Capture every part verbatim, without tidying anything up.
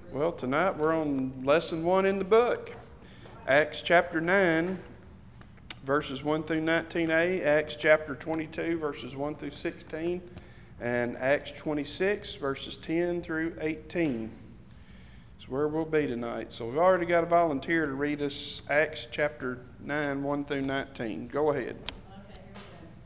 Well, tonight we're on lesson one in the book, Acts chapter nine, verses one through nineteen a, Acts chapter twenty-two, verses one through sixteen, and Acts twenty-six, verses ten through eighteen. That's where we'll be tonight. So we've already got a volunteer to read us Acts chapter nine, one through nineteen. Go ahead. Okay, here we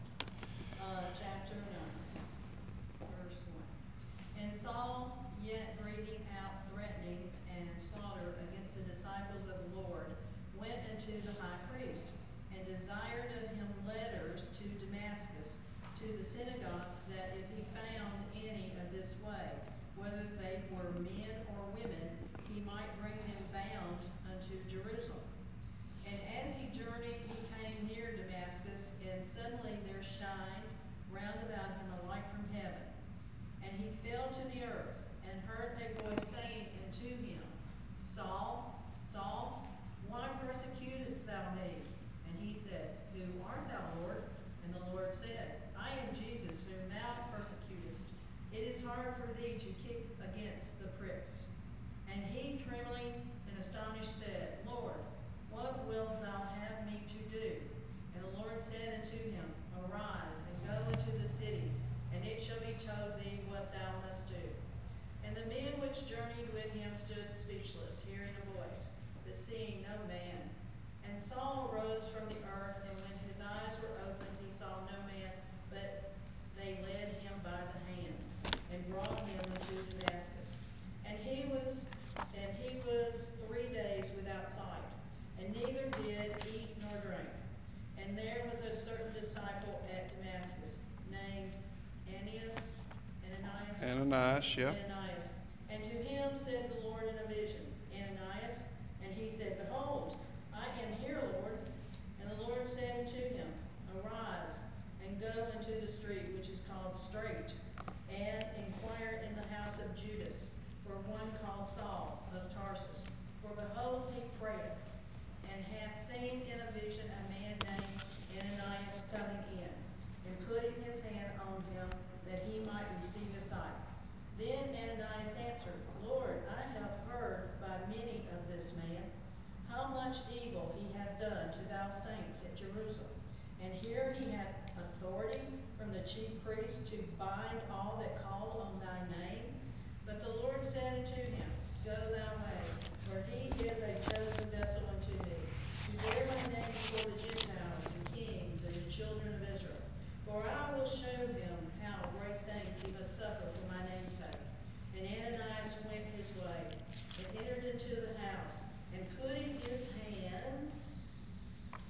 go. Uh, chapter nine, verse one. And Saul, yet breathing out threatenings and slaughter against the disciples of the Lord, went unto the high priest, and desired of him letters to Damascus, to the synagogues, that if he found any of this way, whether they were men or women, he might bring them bound unto Jerusalem. And as he journeyed, he came near Damascus, and suddenly there shined round about him a light from heaven. And he fell to the earth, and heard a voice saying unto him, Saul, Saul, why persecutest thou me? And he said, Who art thou, Lord? And the Lord said, I am Jesus, whom thou persecutest. It is hard for thee to kick against the pricks. And he, trembling and astonished, said, Lord, what wilt thou have me to do? And the Lord said unto him, Arise, and go into the city, and it shall be told thee what thou must do. And the men which journeyed with him stood speechless, hearing a voice, but seeing no man. And Saul arose from the earth, and when his eyes were opened, he saw no man, but they led him by the hand, and brought him unto Damascus. And he was and he was three days without sight, and neither did eat nor drink. And there was a certain disciple at Damascus, named Ananias, Ananias, Ananias, yeah. Ananias. And to him said the Lord in a vision, Ananias. And he said, Behold, I am here, Lord. And the Lord said unto him, Arise, and go into the street which is called Straight, and inquire in the house of Judas for one called Saul of Tarsus. For behold, he prayeth, and hath seen in a vision a man named Ananias coming in, and putting his hand on him, that he might receive his sight. Then Ananias answered, Lord, I have heard by many of this man, how much evil he hath done to thy saints at Jerusalem. And here he hath authority from the chief priests to bind all that call on thy name. But the Lord said unto him, Go thy way, for he is a chosen vessel unto me, to bear my name before the Gentiles and kings and the children of Israel. For I will show him how great things he must suffer for my name's sake. And Ananias went his way, and entered into the house, and putting his hands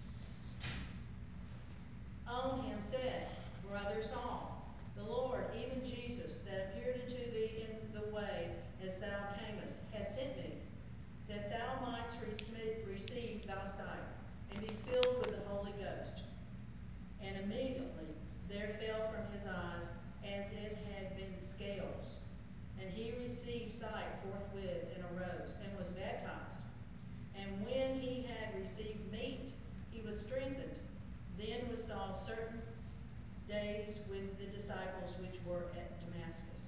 on him, said, Brother Saul, the Lord, even Jesus, that appeared unto thee in the way as thou camest, has sent me, that thou mightst receive thy sight, and be filled with the Holy Ghost. And immediately there fell from his eyes as it had been scales, and he received sight forthwith, and arose, and was baptized. And when he had received meat, he was strengthened. Then was Saul certain days with the disciples which were at Damascus.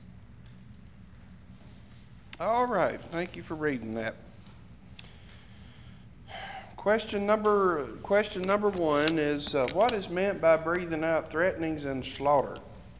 All right. Thank you for reading that. Question number question number one is uh, what is meant by breathing out threatenings and slaughter?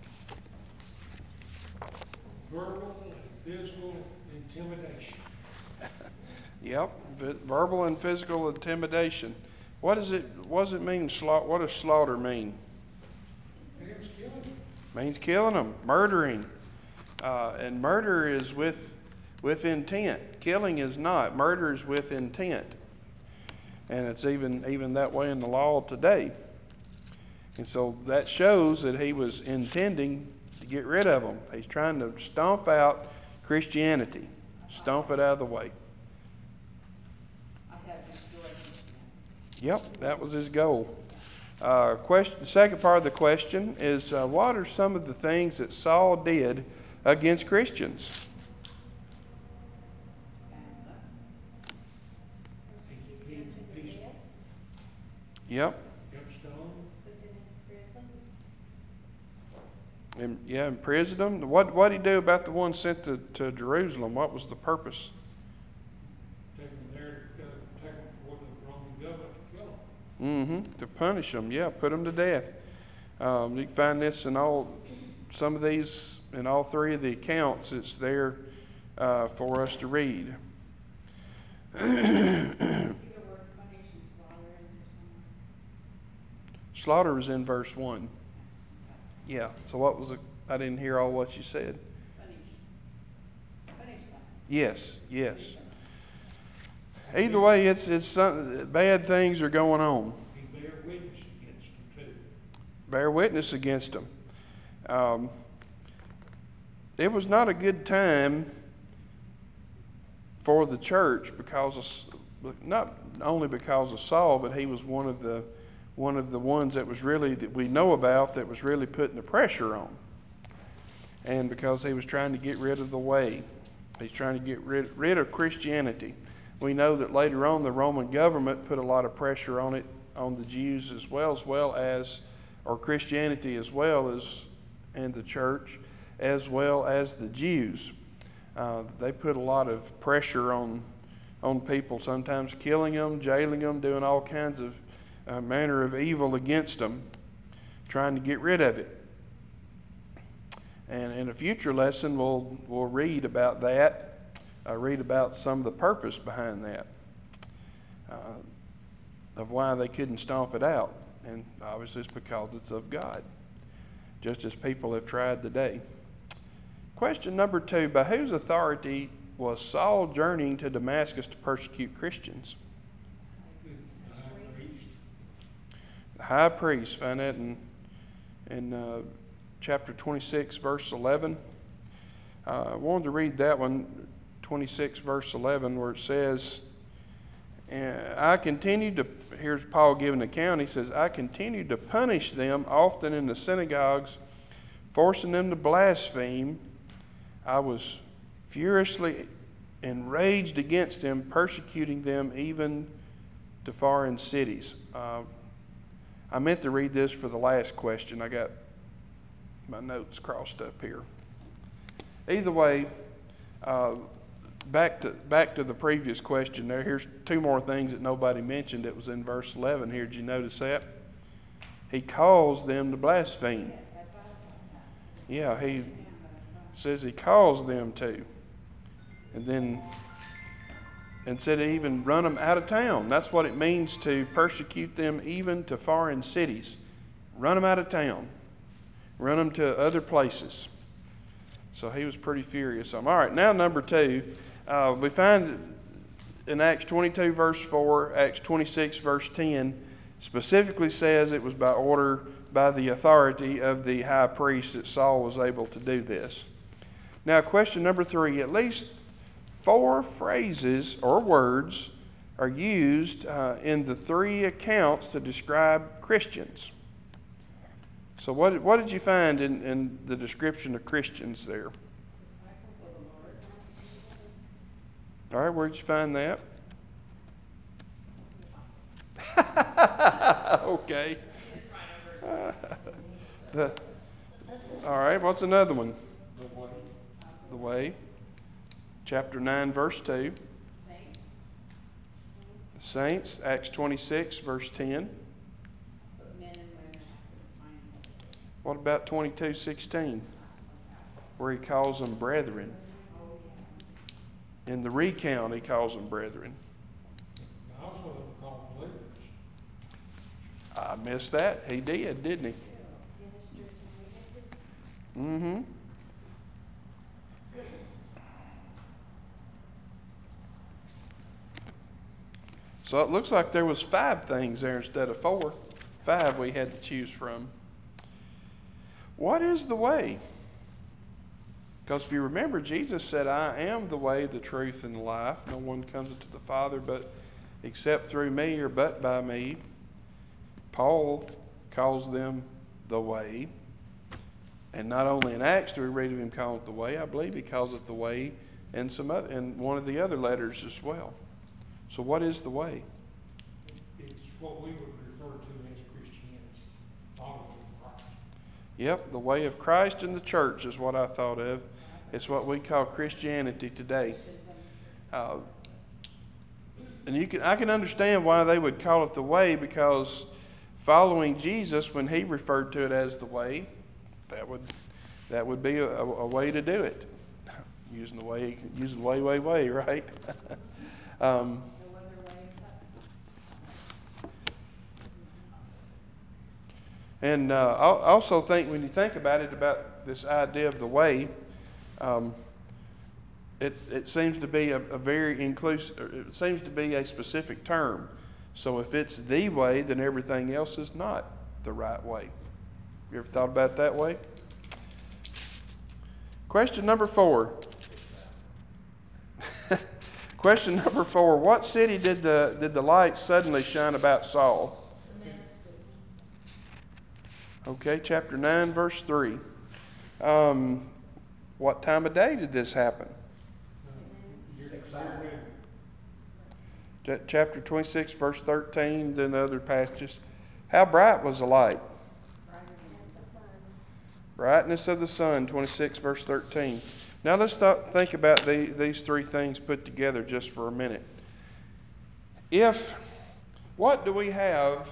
Verbal and physical intimidation. Yep, v- verbal and physical intimidation. What does it what does it mean? Sla- what does slaughter mean? It was killing them. Means killing them, murdering, uh, and murder is with with intent. Killing is not. Murder is with intent, and it's even even that way in the law today. And so that shows that he was intending to get rid of them. He's trying to stomp out Christianity, stomp it out of the way. I have destroyed Christianity. Yep, that was his goal. Uh, question, the second part of the question is uh, what are some of the things that Saul did against Christians? Bound them, He, Persecuted he, them to the he's, death, Yep, yep, stone. put them in prisons. and, yeah, imprisoned them. What what did he do about the ones sent to, to Jerusalem? What was the purpose? Mm-hmm. To punish them, yeah, put them to death. Um, you can find this in all, some of these, in all three of the accounts. It's there uh, for us to read. See the word punish and slaughter in there somewhere? Slaughter is in verse one. Okay. Yeah. So what was it? I didn't hear all what you said. Punish. Punish them. Yes. Yes. Punish them. Either way, it's it's some, bad things are going on. He bear witness against them too. Bear witness against them. Um, it was not a good time for the church because of, not only because of Saul, but he was one of the one of the ones that was really that we know about that was really putting the pressure on. And because he was trying to get rid of the way, he's trying to get rid, rid of Christianity. We know that later on the Roman government put a lot of pressure on it, on the Jews as well, as well as, or Christianity as well as, and the church, as well as the Jews. Uh, they put a lot of pressure on on people, sometimes killing them, jailing them, doing all kinds of uh, manner of evil against them, trying to get rid of it. And in a future lesson, we'll we'll read about that, uh, read about some of the purpose behind that, uh, of why they couldn't stomp it out. And obviously it's because it's of God, just as people have tried today. Question number two, by whose authority was Saul journeying to Damascus to persecute Christians? The high priest. The high priest, find that in, in uh, chapter twenty-six, verse eleven. Uh, I wanted to read that one, twenty-six, verse eleven, where it says, I continued to, here's Paul giving an account, he says, I continued to punish them often in the synagogues, forcing them to blaspheme. I was furiously enraged against them, persecuting them even to foreign cities. Uh, I meant to read this for the last question. I got my notes crossed up here. Either way, uh, back to back to the previous question there. Here's two more things that nobody mentioned. It was in verse eleven here. Did you notice that? He caused them to blaspheme. Yes, I thought about that. Yeah, he Yeah, but I thought, says he caused them to. And then and said to even run them out of town. That's what it means to persecute them even to foreign cities. Run them out of town. Run them to other places. So he was pretty furious. All right, now number two. Uh, we find in Acts twenty-two, verse four, Acts twenty-six, verse ten, specifically says it was by order, by the authority of the high priest that Saul was able to do this. Now, question number three. At least four phrases or words are used uh, in the three accounts to describe Christians. So what, what did you find in, in the description of Christians there? disciples of the Lord. All right, where did you find that? Okay. The, all right, what's another one? The way. The way. Chapter nine, verse two. Saints. The saints, Acts twenty-six, verse ten. Put men and women, I couldn't find it. What about twenty-two sixteen, What's that? where he calls them brethren? Oh, yeah. In the recount, he calls them brethren. And also they were called believers. I missed that. He did, didn't he? Ministers and witnesses. Mm-hmm. So it looks like there was five things there instead of four. Five we had to choose from. What is the way? Because if you remember, Jesus said, I am the way, the truth, and the life. No one comes to the Father but except through me or but by me. Paul calls them the way. And not only in Acts do we read of him calling it the way, I believe he calls it the way in some other, in one of the other letters as well. So what is the way? It's what we would refer to as Christianity, following Christ. Yep, the way of Christ and the church is what I thought of. It's what we call Christianity today. Uh, And you can, I can understand why they would call it the way, because following Jesus, when he referred to it as the way, that would that would be a, a way to do it. Using the way, using the way, way, way, right? um, No other way but. and uh, I also think when you think about it, about this idea of the way, um, it, it seems to be a, a very inclusive, it seems to be a specific term. So if it's the way, then everything else is not the right way. You ever thought about it that way? Question number four. Question number four. What city did the, did the light suddenly shine about Saul? Damascus. Okay, chapter nine, verse three. Um, what time of day did this happen? Uh, Year, year noon. Ch- Chapter twenty-six, verse thirteen, then the other passages. How bright was the light? Brighter than As the the sun. sun. Brightness of the sun, twenty-six, verse thirteen. Now let's th- think about the, these three things put together just for a minute. If, what do we have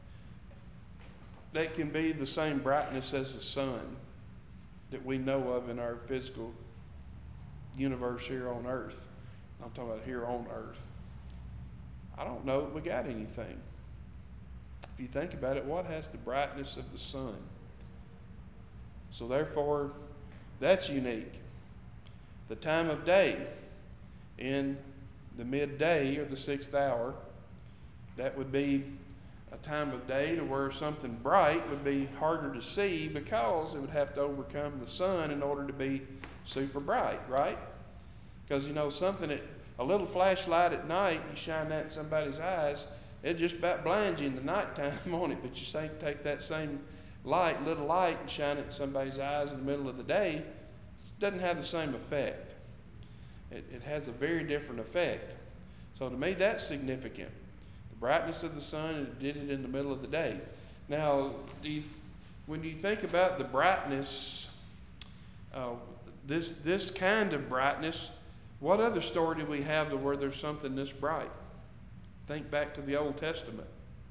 that can be the same brightness as the sun that we know of in our physical universe here on earth? I'm talking about here on earth. I don't know that we got anything. If you think about it, what has the brightness of the sun? So therefore, that's unique. The time of day in the midday or the sixth hour, that would be a time of day to where something bright would be harder to see, because it would have to overcome the sun in order to be super bright, right? Because, you know, something that, a little flashlight at night, you shine that in somebody's eyes, it just about blinds you in the nighttime on it. But you say, take that same light, little light, and shine it in somebody's eyes in the middle of the day, it doesn't have the same effect. It, it has a very different effect. So to me, that's significant. The brightness of the sun, it did it in the middle of the day. Now, do you, when you think about the brightness, uh, this this kind of brightness, what other story do we have to where there's something this bright? Think back to the Old Testament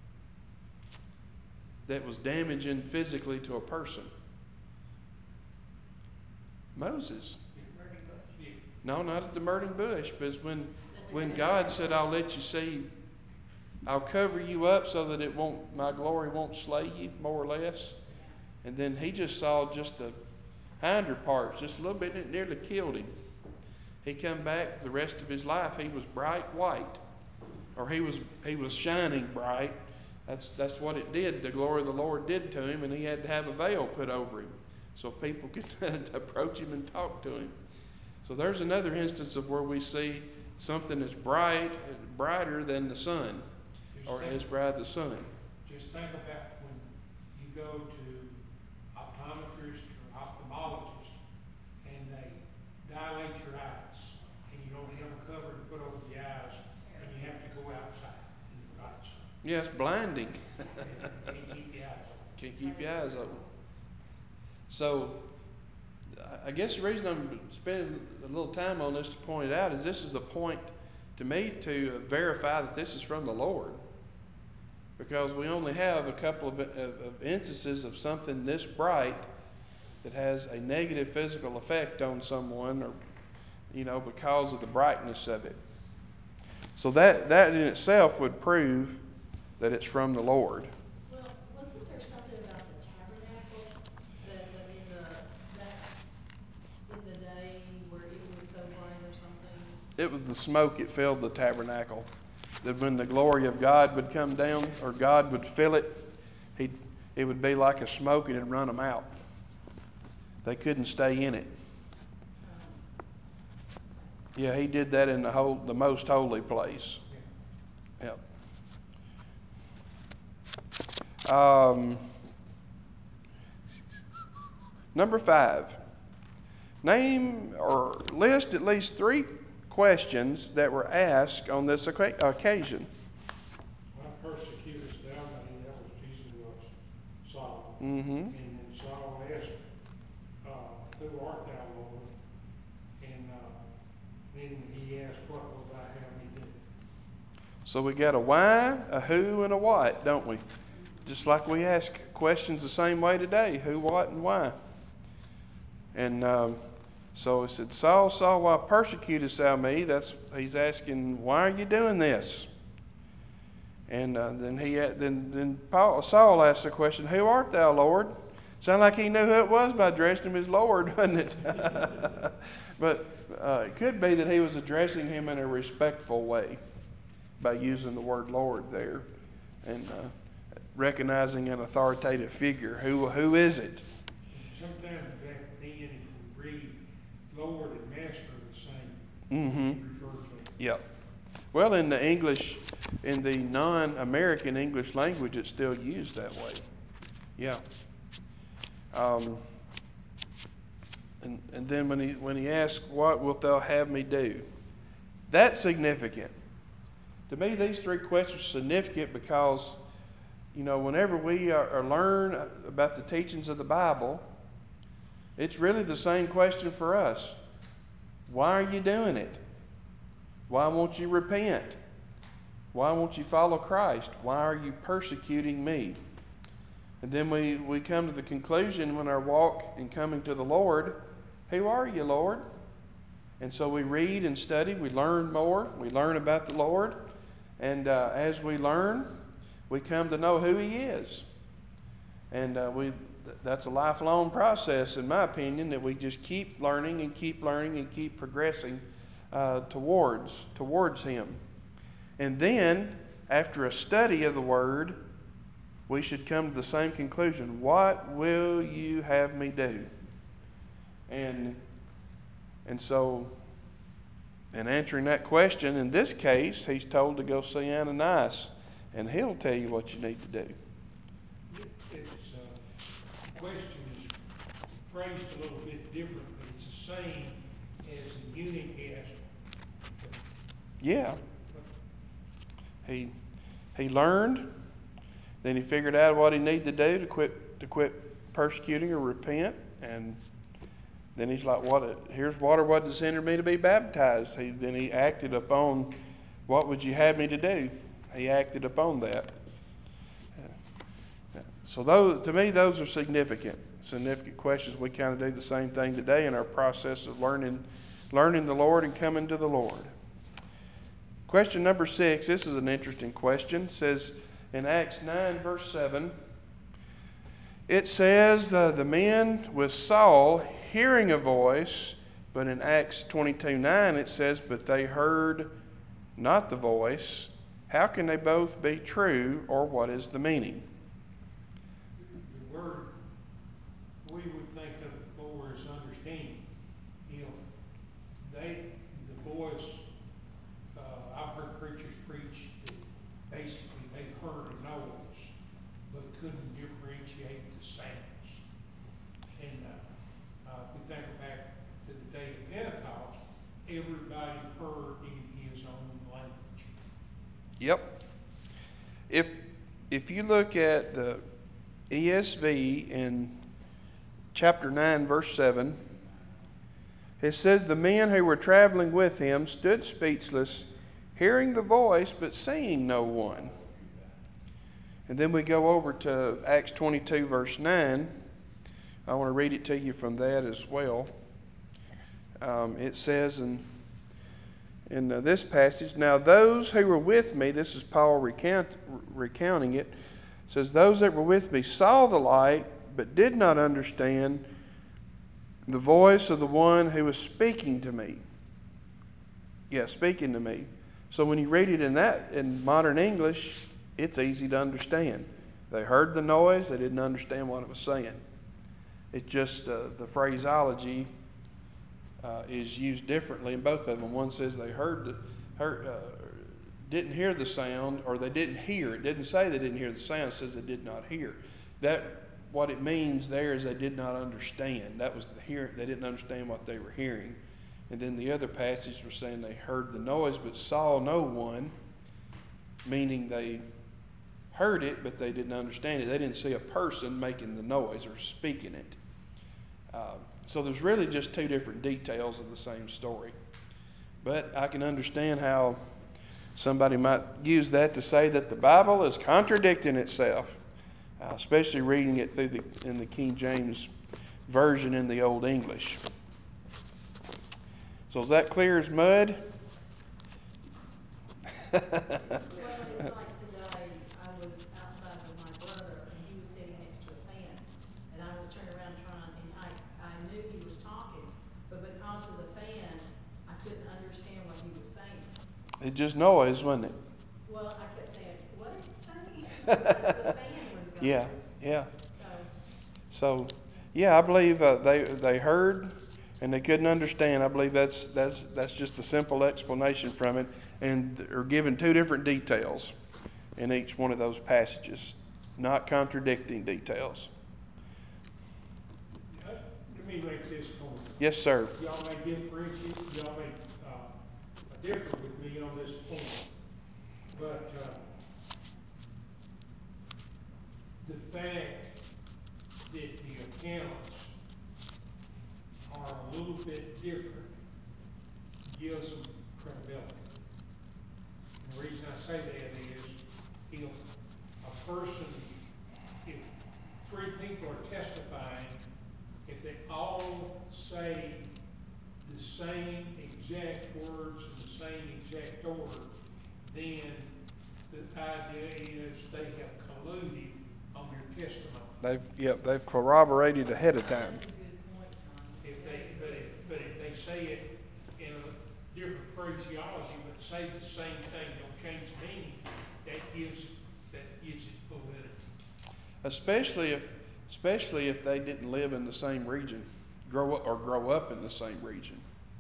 that was damaging physically to a person. Moses. Burning bush. Yeah. No, not at the burning bush, but it's when The when tabernacle. God said, "I'll let you see, I'll cover you up so that it won't, my glory won't slay you," more or less. And then he just saw just the hinder parts, just a little bit, and it nearly killed him. He come back the rest of his life, he was bright white, or he was he was shining bright. That's that's what it did. The glory of the Lord did to him, and he had to have a veil put over him so people could approach him and talk to him. So there's another instance of where we see something that's bright, brighter than the sun, Just or think, as bright as the sun. just think about when you go to optometrist or ophthalmologist and they dilate your eyes and you don't have a cover to put over the eyes and you have to go outside in the bright sun. Yeah, it's blinding. And you can't keep your eyes open. Can't keep your eyes open. So I I guess the reason I'm spending a little time on this to point it out is this is a point to me to verify that this is from the Lord. Because we only have a couple of, of, of instances of something this bright that has a negative physical effect on someone, or, you know, because of the brightness of it. So that, that in itself would prove that it's from the Lord. Well, wasn't there something about the tabernacle that the, in the, that, in the day where it was so bright or something? It was the smoke that filled the tabernacle. That when the glory of God would come down, or God would fill it, he'd, it would be like a smoke and it'd run them out. They couldn't stay in it. Um, Yeah, he did that in the whole, the most holy place. Yeah. Yep. Um, number five. Name or list at least three questions that were asked on this oca- occasion. Well, persecutest thou me, that was Jesus was Saul. Mm-hmm. And then Saul asked, uh, who art thou, Lord? And uh, then he asked, what wilt thou have me do? So we got a why, a who, and a what, don't we? Just like we ask questions the same way today: who, what, and why. And um, so it said, Saul, Saul, why persecutest thou me? That's he's asking, why are you doing this? And uh, then he then then Paul, Saul asked the question, who art thou, Lord? Sounded like he knew who it was by addressing him as Lord, wasn't it? But uh, it could be that he was addressing him in a respectful way by using the word Lord there, and uh, recognizing an authoritative figure. Who who is it? Sometimes back then, if we read Lord and Master are the same, Mm-hmm. we refer to them. Yep. Well, in the English, in the non-American English language, it's still used that way. Yeah. Um, and, and then when he when he asks, what wilt thou have me do? That's significant. To me, these three questions are significant because, you know, whenever we are, are learn about the teachings of the Bible, it's really the same question for us. Why are you doing it? Why won't you repent? Why won't you follow Christ? Why are you persecuting me? And then we, we come to the conclusion when our walk in coming to the Lord, who are you, Lord? And so we read and study, we learn more, we learn about the Lord. And uh, as we learn, we come to know who He is. And uh, we that's a lifelong process, in my opinion, that we just keep learning and keep learning and keep progressing uh, towards, towards Him. And then, after a study of the Word, we should come to the same conclusion. What will you have me do? And, and so, in answering that question, in this case, he's told to go see Ananias, and he'll tell you what you need to do. It, it's, uh, the question is phrased a little bit different, but it's the same as the eunuch asked. But, Yeah. but He, he learned, then he figured out what he needed to do to quit, to quit persecuting or repent, and then he's like, "What? Here's water. What does hinder me to be baptized?" He, then he acted upon, what would you have me to do? He acted upon that. So those, to me, those are significant, significant questions. We kind of do the same thing today in our process of learning, learning the Lord and coming to the Lord. Question number six. This is an interesting question. It says in Acts nine, verse seven. It says uh, the men with Saul hearing a voice, but in Acts twenty-two nine it says, but they heard not the voice. How can they both be true, or what is the meaning? the word, we would think of it more as understanding. If they, the voice, uh, I've heard preachers preach that basically they heard a noise, but couldn't differentiate the sounds. And uh, uh, if we think back to the day of Pentecost, everybody heard in his own language. Yep. If if you look at the E S V in chapter nine, verse seven, it says, the men who were traveling with him stood speechless, hearing the voice, but seeing no one. And then we go over to Acts twenty-two, verse nine. I want to read it to you from that as well. Um, it says in, in uh, this passage, now those who were with me, this is Paul recount, recounting it, says, those that were with me saw the light, but did not understand the voice of the one who was speaking to me. Yeah, speaking to me. So when you read it in that, in modern English, it's easy to understand. They heard the noise, they didn't understand what it was saying. It's just uh, the phraseology uh, is used differently in both of them. One says they heard, the, heard uh, didn't hear the sound, or they didn't hear. It didn't say they didn't hear the sound, it says they did not hear. That, what it means there is they did not understand. That was the hear. They didn't understand what they were hearing. And then the other passage was saying they heard the noise but saw no one, meaning they heard it but they didn't understand it. They didn't see a person making the noise or speaking it. Uh, so there's really just two different details of the same story. But I can understand how somebody might use that to say that the Bible is contradicting itself, uh, especially reading it through the, in the King James Version in the Old English. So is that clear as mud? Well, it's like today, I was outside with my brother, and he was sitting next to a fan. And I was turning around trying, and I, I knew he was talking, but because of the fan, I couldn't understand what he was saying. It's just noise, wasn't it? Well, I kept saying, what are you saying? Because the fan was going. Yeah, yeah. So, So, yeah, I believe uh, they they heard and they couldn't understand. I believe that's that's that's just a simple explanation from it, and are given two different details in each one of those passages, not contradicting details. Uh, Let me make this point. Yes, sir. Y'all may differentiate, y'all may uh, differ with me on this point, but uh, the fact that the accounts are a little bit different gives them credibility. And the reason I say that is if a person, if three people are testifying, if they all say the same exact words in the same exact order, then the idea is they have colluded on their testimony. They've yep they've corroborated ahead of time. that's a good point, Tommy. If they, but if, but if they say it in a different phraseology, but say the same thing, don't change the meaning, that gives, that gives it validity. Especially if especially if they didn't live in the same region, grow up or grow up in the same region.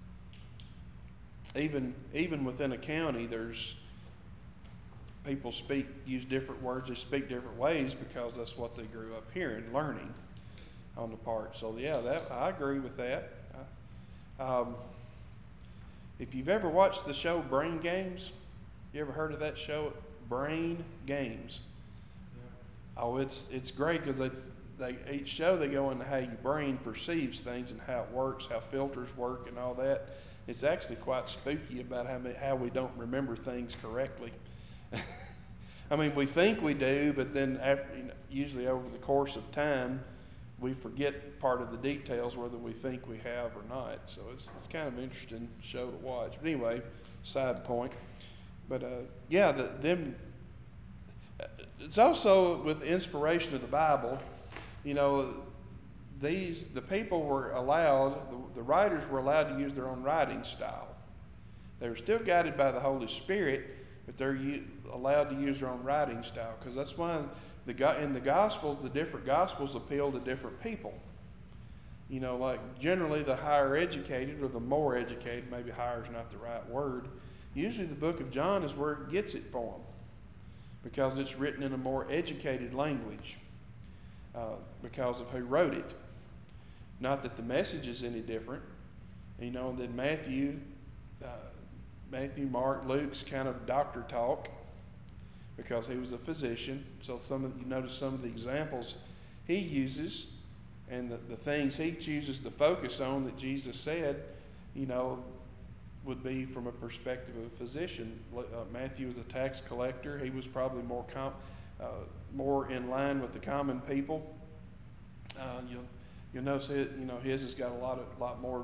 Even even within a county, there's people speak use different words, they speak different ways because that's what they grew up hearing, learning on the part. So yeah, that I agree with that. Um, if you've ever watched the show Brain Games, you ever heard of that show, Brain Games? Yeah. Oh, it's it's great because they they each show they go into how your brain perceives things and how it works, how filters work, and all that. It's actually quite spooky about how how we don't remember things correctly. I mean, we think we do, but then after, you know, usually over the course of time, we forget part of the details, whether we think we have or not. So it's it's kind of an interesting show to watch. But anyway, side point. But uh, yeah, the, them. It's also with the inspiration of the Bible. You know, these the people were allowed, the, the writers were allowed to use their own writing style. They were still guided by the Holy Spirit, but they're u- allowed to use their own writing style because that's why the in the Gospels, the different Gospels appeal to different people. You know, like generally the higher educated or the more educated, maybe higher is not the right word. Usually the book of John is where it gets it for them because it's written in a more educated language uh, because of who wrote it. Not that the message is any different. You know, then Matthew, uh, Matthew, Mark, Luke's kind of doctor talk because he was a physician. So some of you notice some of the examples he uses and the, the things he chooses to focus on that Jesus said, you know, would be from a perspective of a physician. Uh, Matthew was a tax collector. He was probably more com- uh, more in line with the common people. Uh, you'll you'll notice it. You know, his has got a lot of lot more.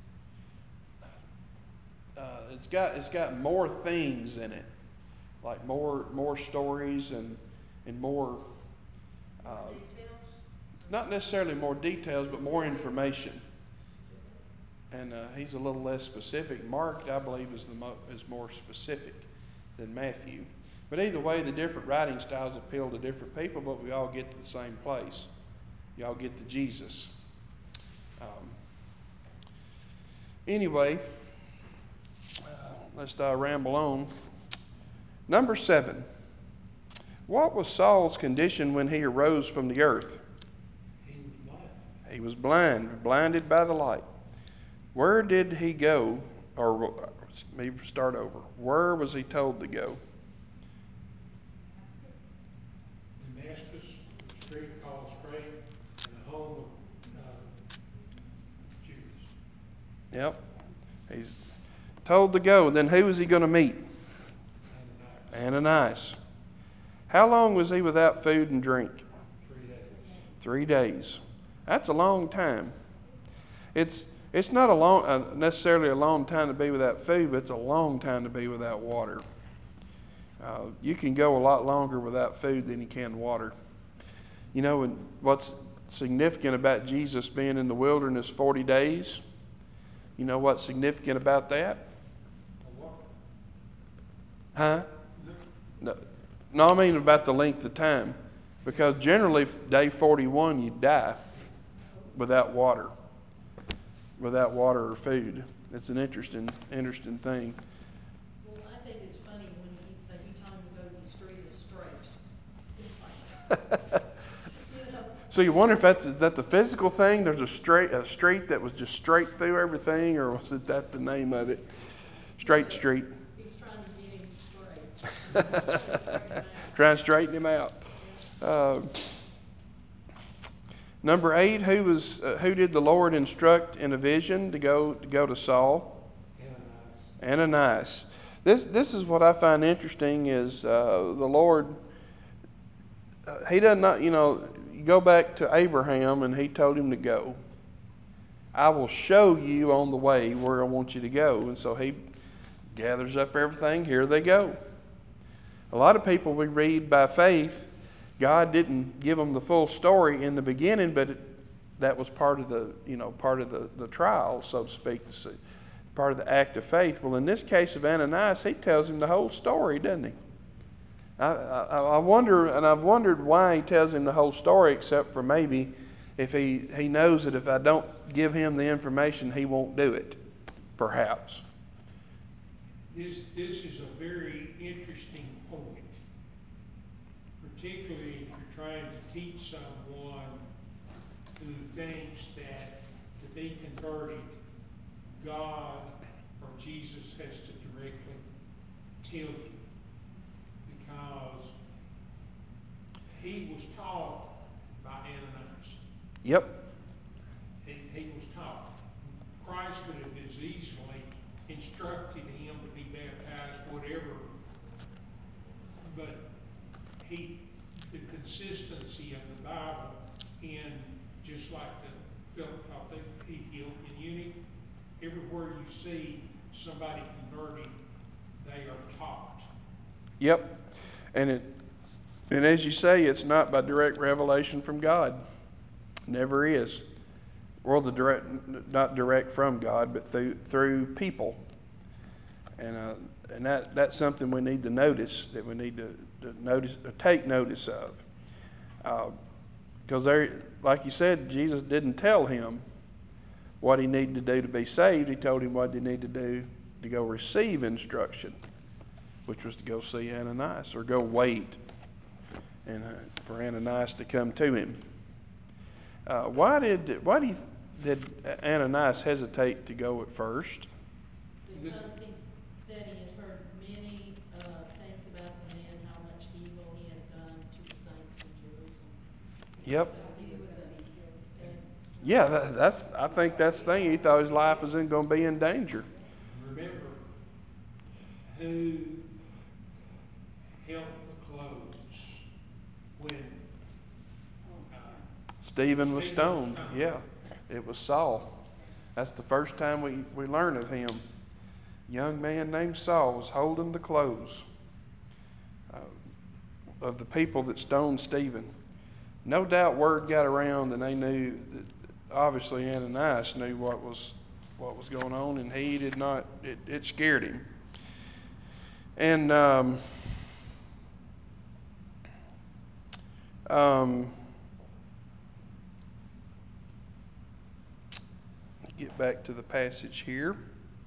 Uh, it's got it's got more things in it, like more more stories and and more. Uh, More details? it's not necessarily more details, but more information. Specific? And uh, he's a little less specific. Mark, I believe, is the mo- is more specific than Matthew. But either way, the different writing styles appeal to different people, but we all get to the same place. You all get to Jesus. Um, anyway, uh, let's uh, ramble on. Number seven. What was Saul's condition when he arose from the earth? He was blind. He was blind, blinded by the light. Where did he go? Or let me start over. Where was he told to go? Damascus, the street called Straight, and the home of uh, Judas. Yep. He's told to go. Then who is he going to meet? And Ananias. How long was he without food and drink? Three days. Three days. That's a long time. It's it's not a long uh, necessarily a long time to be without food, but it's a long time to be without water. Uh, you can go a lot longer without food than you can water. You know, and what's significant about Jesus being in the wilderness forty days? You know what's significant about that? The water. Huh? No. No, no, I mean about the length of time. Because generally, day forty-one, you die without water, without water or food. It's an interesting, interesting thing. Well, I think it's funny when he, uh, he told him to go to the street of straight. It's like, you know, So you wonder if that's is that the physical thing? There's a straight a street that was just straight through everything, or was it that the name of it? Straight Yeah. Street. he's trying to get him straight. Straighten him out. Trying to straighten him out. Yeah. Uh, number eight, who was uh, who did the Lord instruct in a vision to go to go to Saul? Ananias. Ananias. This this is what I find interesting is uh, the Lord. Uh, he does not, you know, you go back to Abraham and he told him to go. I will show you on the way where I want you to go. And so he gathers up everything. Here they go. A lot of people we read by faith, God didn't give them the full story in the beginning, but it, that was part of the, you know, part of the, the trial, so to speak, part of the act of faith. Well, in this case of Ananias, he tells him the whole story, doesn't he? I, I, I wonder, and I've wondered why he tells him the whole story, except for maybe if he, he knows that if I don't give him the information, he won't do it, perhaps. This, this is a very interesting point, particularly if you're trying to teach someone who thinks that to be converted, God or Jesus has to directly tell you. Because he was taught by Ananias. Yep. He, he was taught. Christ could have as easily instructed him to be baptized, whatever. But he, the consistency of the Bible in, just like the Philip taught the Ethiopian eunuch, everywhere you see somebody converting, they are taught. Yep. And it, and as you say, it's not by direct revelation from God. Never is. Or the direct, not direct from God, but through through people. And uh, and that that's something we need to notice, that we need to, to notice, to take notice of. Because uh, there, like you said, Jesus didn't tell him what he needed to do to be saved. He told him what he needed to do to go receive instruction, which was to go see Ananias, or go wait and uh, for Ananias to come to him. Uh, why did why do you, did Ananias hesitate to go at first? Because he said he had heard many uh, things about the man, how much evil he had done to the saints in Jerusalem. Yep. Felt He he was was gonna a, be killed. and, Yeah, that, that's. I think that's the thing. He thought his life was going to be in danger. Remember who helped the clothes when Oh, uh, Stephen was Stephen was stoned. stoned. Yeah, it was Saul. That's the first time we, we learn of him. A young man named Saul was holding the clothes uh, of the people that stoned Stephen. No doubt word got around, and they knew that obviously Ananias knew what was what was going on, and he did not. It, it scared him. And um, um, get back to the passage here.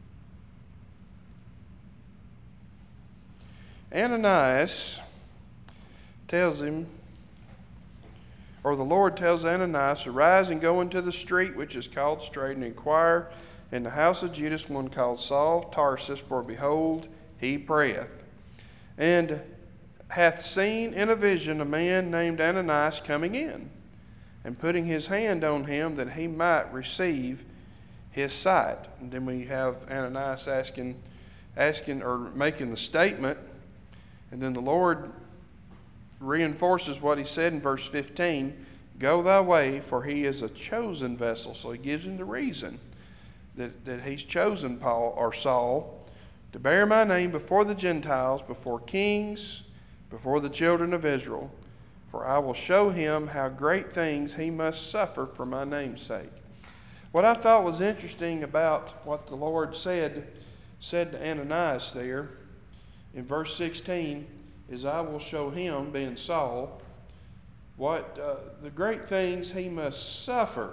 Ananias tells him, or the Lord tells Ananias, arise and go into the street which is called Straight, and inquire in the house of Judas one called Saul of Tarsus, for behold, he prayeth, and hath seen in a vision a man named Ananias coming in, and putting his hand on him that he might receive his sight. And then we have Ananias asking, asking or making the statement, And then the Lord reinforces what he said in verse fifteen, go thy way, for he is a chosen vessel. So he gives him the reason that, that he's chosen Paul or Saul to bear my name before the Gentiles, before kings, before the children of Israel. For I will show him how great things he must suffer for my name's sake. What I thought was interesting about what the Lord said, said to Ananias there in verse sixteen is, I will show him, being Saul, what uh, the great things he must suffer.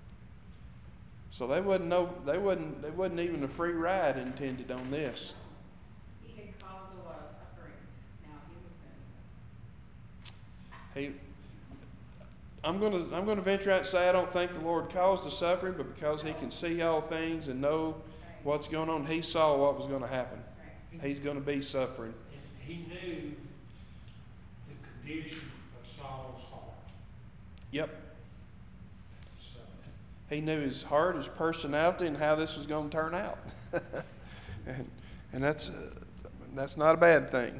So they wasn't no, they wasn't, they wasn't even a free ride intended on this. He had caused a lot of suffering, now he was gonna suffer. He, I'm going to I'm going to venture out and say I don't think the Lord caused the suffering, but because he can see all things and know Right, what's going on, he saw what was going to happen. right. He's going to be suffering. And he knew the condition of Saul's heart. Yep. So, He knew his heart, his personality, and how this was going to turn out. and, and that's, uh, that's not a bad thing.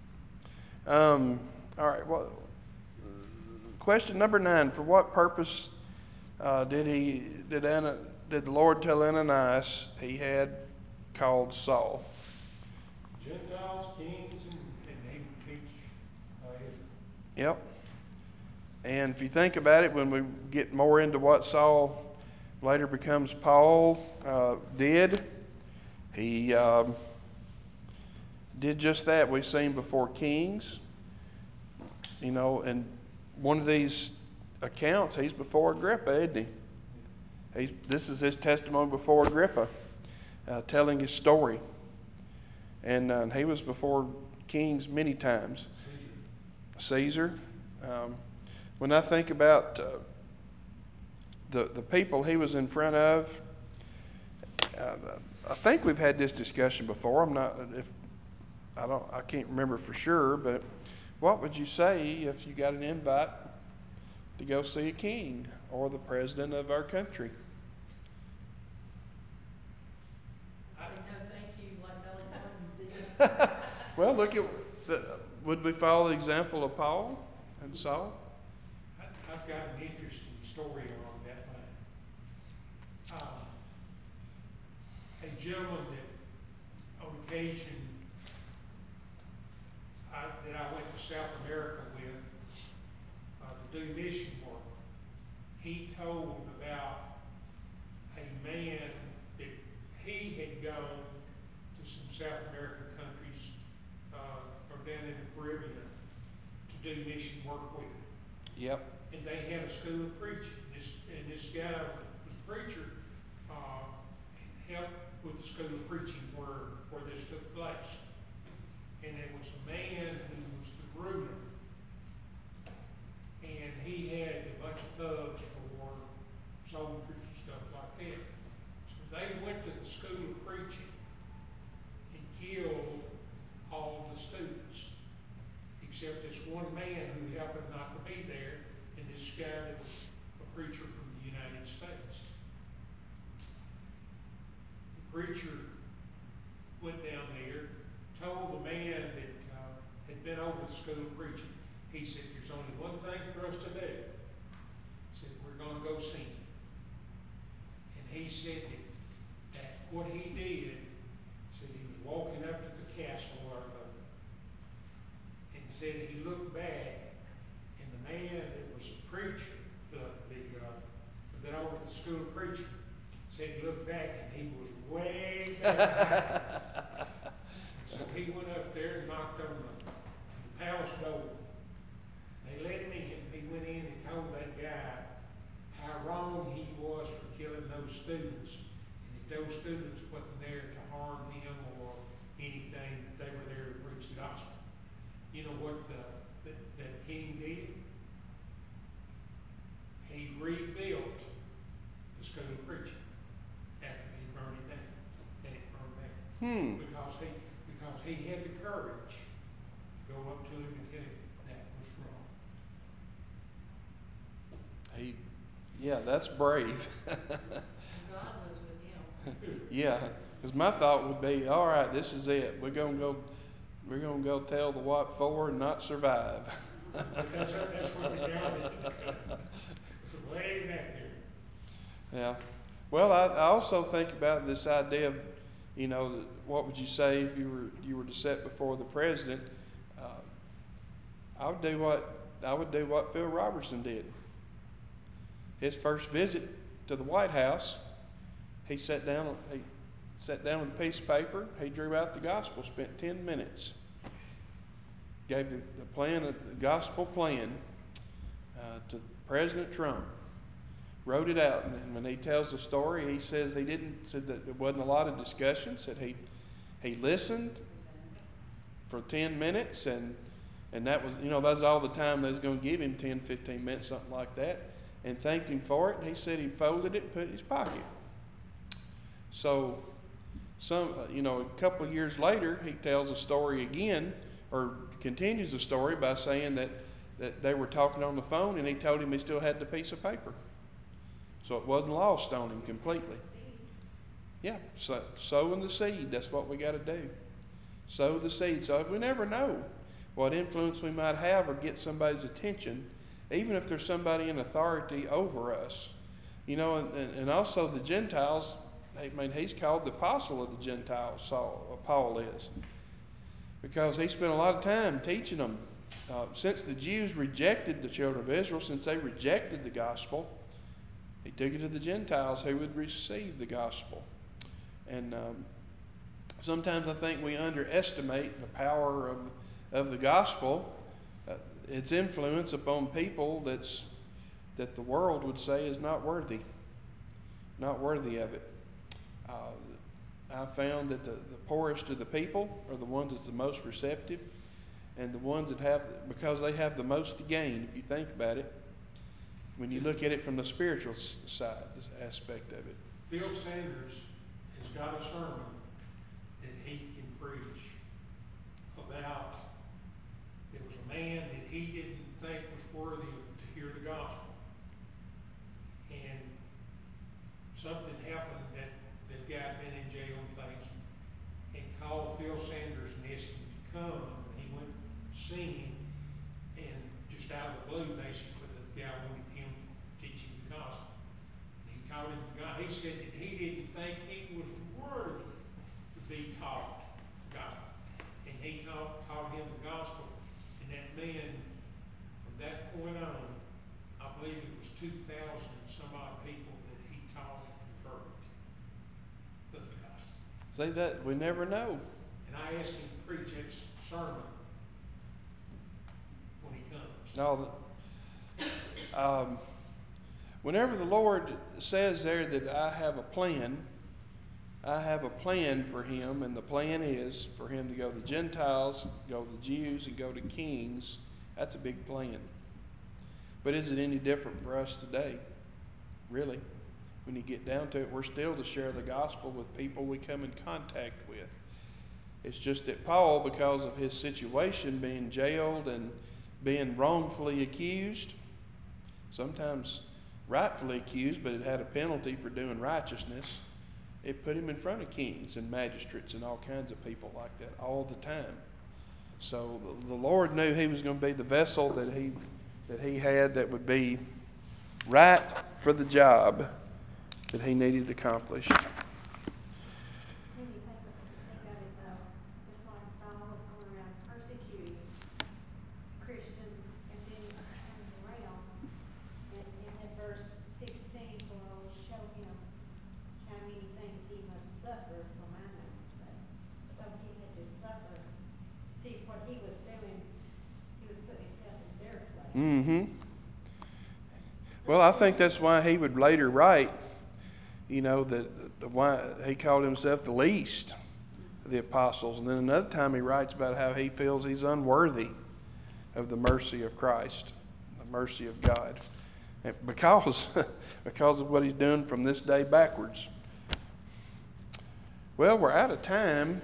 Um, all right. Well, question number nine. For what purpose uh, did he did Anna, did the Lord tell Ananias he had called Saul? Gentiles, kings, and, and they would teach uh, Israel. Yep. And if you think about it, when we get more into what Saul later becomes Paul uh, did, he um, did just that. We've seen before kings, you know, and one of these accounts, he's before Agrippa, isn't he? He's, this is his testimony before Agrippa, uh, telling his story. And uh, he was before kings many times. Caesar. Caesar. Um, when I think about uh, the, the people he was in front of, uh, I think we've had this discussion before. I'm not, if I don't, I can't remember for sure, but what would you say if you got an invite to go see a king or the president of our country? I, Say no thank you, like Billy Gordon did. Well, look at the, would we follow the example of Paul and Saul? I, I've got an interesting story along that line. Um, a gentleman that, on occasion, I, that I went to South America with uh, to do mission work, he told about a man that he had gone to some South American countries uh, or down in the Caribbean to do mission work with. Yep. And they had a school of preaching. This, and this guy was a preacher, uh, helped with the school of preaching where, where this took place. And there was a man who was the ruler. And he had a bunch of thugs for soldiers and stuff like that. So they went to the school of preaching and killed all the students, except this one man who happened not to be there, and this guy that was a preacher from the United States. The preacher went down there, told the man that uh, had been over the school of preaching, he said, there's only one thing for us to do. He said, we're going to go see him. And he said that, that what he did, said he was walking up to the castle or the, and said he looked back, and the man that was a preacher, the, the uh, had been over at the school of preaching, said he looked back and he was way back behind him. And so he went up there and knocked on the, the palace door. They let him in. He went in and told that guy how wrong he was for killing those students, and that those students wasn't there to harm him or anything, that they were there to preach the gospel. You know what the, that, that king did? He rebuilt the school of preaching after they burned it down. And it burned down. Hmm. Because he because he had the courage to go up to him and tell him that was wrong. He, yeah, that's brave. God was with him. Yeah, because my thought would be, all right, this is it. We're gonna go We're going to go tell the what for and not survive. But that's, that's what the guy that was way back there. Yeah. Well, I, I also think about this idea of, you know, what would you say if you were you were to sit before the president? Uh, I would do what I would do what Phil Robertson did. His first visit to the White House, he sat down. He sat down with a piece of paper. He drew out the gospel. Spent ten minutes. Gave the, the plan, the gospel plan, uh, to President Trump. Wrote it out, and when he tells the story, he says he didn't. Said that there wasn't a lot of discussion. Said he he listened for ten minutes, and and that was, you know, that's all the time they was going to give him, ten, fifteen minutes, something like that, and thanked him for it. And he said he folded it and put it in his pocket. So, some you know, a couple of years later, he tells a story again, or continues the story by saying that that they were talking on the phone, and he told him he still had the piece of paper. So it wasn't lost on him completely. Yeah, so, sowing the seed, that's what we got to do. Sow the seed. So we never know what influence we might have or get somebody's attention, even if there's somebody in authority over us. You know, and, and also the Gentiles, I mean, he's called the apostle of the Gentiles, Saul, Paul is, because he spent a lot of time teaching them. Uh, since the Jews rejected the children of Israel, since they rejected the gospel, he took it to the Gentiles who would receive the gospel. And um, sometimes I think we underestimate the power of, of the gospel, uh, its influence upon people that's, that the world would say is not worthy, not worthy of it. Uh, I found that the, the poorest of the people are the ones that's the most receptive, and the ones that have, because they have the most to gain, if you think about it, when you look at it from the spiritual side, this aspect of it. Phil Sanders has got a sermon that he can preach about, there was a man that he didn't think was worthy to hear the gospel. And something happened that the guy had been in jail and things, and called Phil Sanders and asked him to come, and he went singing, and just out of the blue, basically, the guy wanted him to teach him the gospel. And he taught him the gospel. He said that he didn't think he was worthy to be taught the gospel. And he taught, taught him the gospel, and that man, from that point on, I believe it was two thousand some odd people that he taught and converted with the gospel. See that? We never know. And I asked him to preach that sermon when he comes. No, um, whenever the Lord says there that I have a plan, I have a plan for him, and the plan is for him to go to the Gentiles, go to the Jews, and go to kings. That's a big plan. But is it any different for us today? Really? When you get down to it, we're still to share the gospel with people we come in contact with. It's just that Paul, because of his situation, being jailed and being wrongfully accused, sometimes rightfully accused, but it had a penalty for doing righteousness, it put him in front of kings and magistrates and all kinds of people like that all the time. So the, the Lord knew he was going to be the vessel that he that he had that would be right for the job that he needed accomplished. When you think of, think of it though, it's like Saul was going around persecuting Christians, and then he turned around, and in that verse sixteen, for I will show him how many things he must suffer for my name's sake. So he had to suffer. See, what he was doing, he was putting himself in their place. Mm-hmm. Well, I think that's why he would later write, you know, that why he called himself the least of the apostles. And then another time he writes about how he feels he's unworthy of the mercy of Christ, the mercy of God, because, because of what he's doing from this day backwards. Well, we're out of time.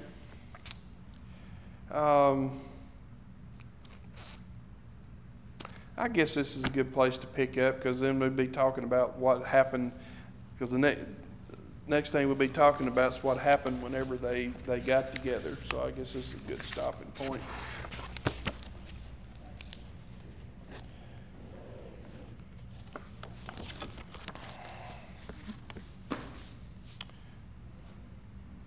Um, I guess this is a good place to pick up, because then we'll be talking about what happened, because the next, next thing we'll be talking about is what happened whenever they, they got together. So I guess this is a good stopping point.